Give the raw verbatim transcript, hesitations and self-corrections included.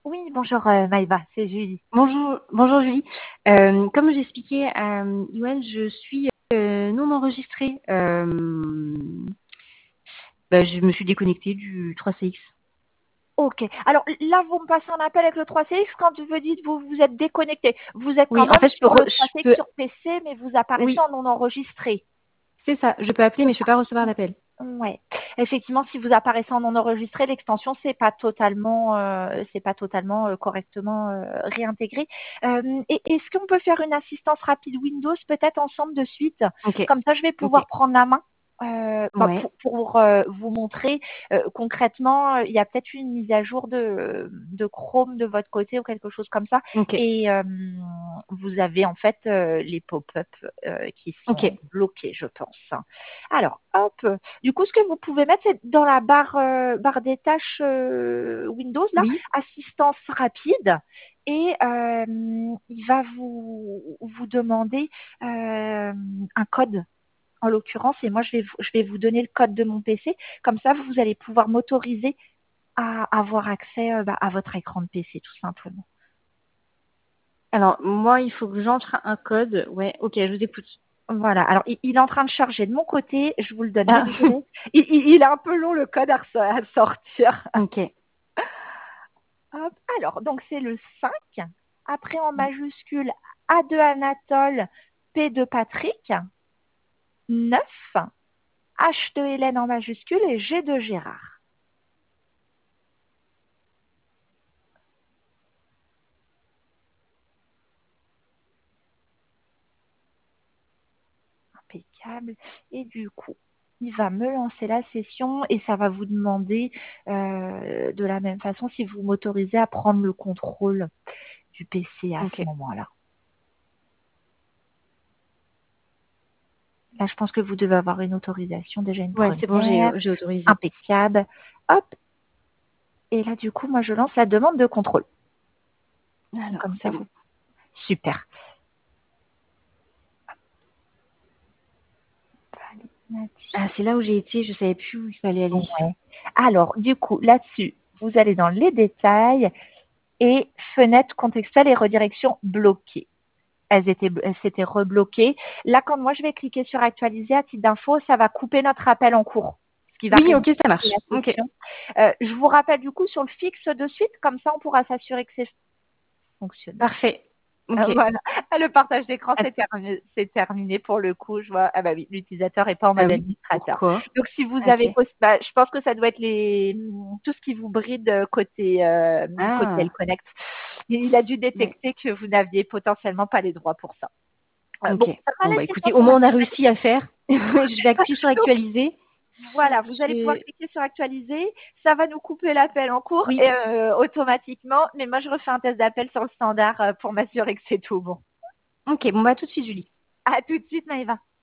Oui, bonjour euh, Maïva, c'est Julie. Bonjour, bonjour Julie. Euh, comme j'ai expliqué à Yoann, je suis euh, non enregistrée. Euh, bah, je me suis déconnectée du trois C X. Ok. Alors là, vous me passez un appel avec le trois C X quand vous dites vous vous êtes déconnecté. Vous êtes quand Oui, en même fait, je peux, sur le re- trois C je X peux, sur P C, mais vous apparaissez oui, en non enregistré. c'est ça. Je peux appeler, mais je peux pas recevoir d'appel. Ouais. Effectivement, si vous apparaissez en non enregistré, l'extension c'est pas totalement, euh, c'est pas totalement euh, correctement euh, réintégré. Euh, et est-ce qu'on peut faire une assistance rapide Windows peut-être ensemble de suite? Ok, Comme ça, je vais ok, pouvoir prendre la main. euh, bah, ouais, pour pour, euh, vous montrer euh, concrètement, euh, il y a peut-être une mise à jour de, de Chrome de votre côté ou quelque chose comme ça. ok, Et euh, vous avez en fait euh, les pop-up euh, qui ok. sont bloqués, je pense. Alors, hop. Du coup, ce que vous pouvez mettre, c'est dans la barre, euh, barre des tâches euh, Windows, là, Oui. assistance rapide. Et euh, il va vous, vous demander euh, un code, en l'occurrence. Et moi, je vais, vous- je vais vous donner le code de mon P C. Comme ça, vous allez pouvoir m'autoriser à avoir accès euh, bah, à votre écran de P C, tout simplement. Alors, moi, il faut que j'entre un code. Ouais, ok, je vous écoute. Voilà. Alors, il, il est en train de charger de mon côté. Je vous le donne. Ah, Désolée. Il, il- il est un peu long, le code à, ressa- à sortir. ok. Hop. Alors, donc c'est le cinq. Après, en majuscule, A de Anatole, P de Patrick. Neuf. H de Hélène en majuscule et G de Gérard. Impeccable. Et du coup, il va me lancer la session et ça va vous demander euh, de la même façon si vous m'autorisez à prendre le contrôle du P C à Ok. ce moment-là. Là, je pense que vous devez avoir une autorisation, déjà une Ouais, c'est bon, j'ai première. j'ai autorisé. Impeccable. Hop. Et là, du coup, moi, je lance la demande de contrôle. Alors, Comme c'est ça, bon. vous. Super. Ah, c'est là où j'ai été, je savais plus où il fallait aller. Ouais. Alors, du coup, là-dessus, vous allez dans les détails et fenêtre contextuelle et redirection bloquée. Elles étaient, elles s'étaient rebloquées. Là, quand moi je vais cliquer sur actualiser à titre d'info, ça va couper notre appel en cours, ce qui va Oui, réduire ok, ça marche. la Ok. session. Euh, je vous rappelle du coup sur le fixe de suite, comme ça on pourra s'assurer que c'est fonctionnel. Parfait. Euh, Ok. Voilà. Ah, le partage d'écran, c'est Att- terminé, c'est terminé pour le coup. Je vois, ah bah oui, l'utilisateur n'est pas en Ah mode oui, administrateur. pourquoi? Donc, si vous avez, Ok. post- bah, je pense que ça doit être les, tout ce qui vous bride euh, côté, euh, côté Ah, Elle Connect. Il a dû ouais. détecter que vous n'aviez potentiellement pas les droits pour ça. Euh, Ok. bon, ça va Bon, la bah session écoutez, au pour moins on a m'assurer. réussi à le faire. Je vais appuyer sur Donc, actualiser. voilà, vous allez pouvoir Je... cliquer sur actualiser. Ça va nous couper l'appel en cours Oui. et, euh, automatiquement. Mais moi, je refais un test d'appel sur le standard euh, pour m'assurer que c'est tout bon. Ok, bon bah à tout de suite, Julie. À tout de suite, Maëva.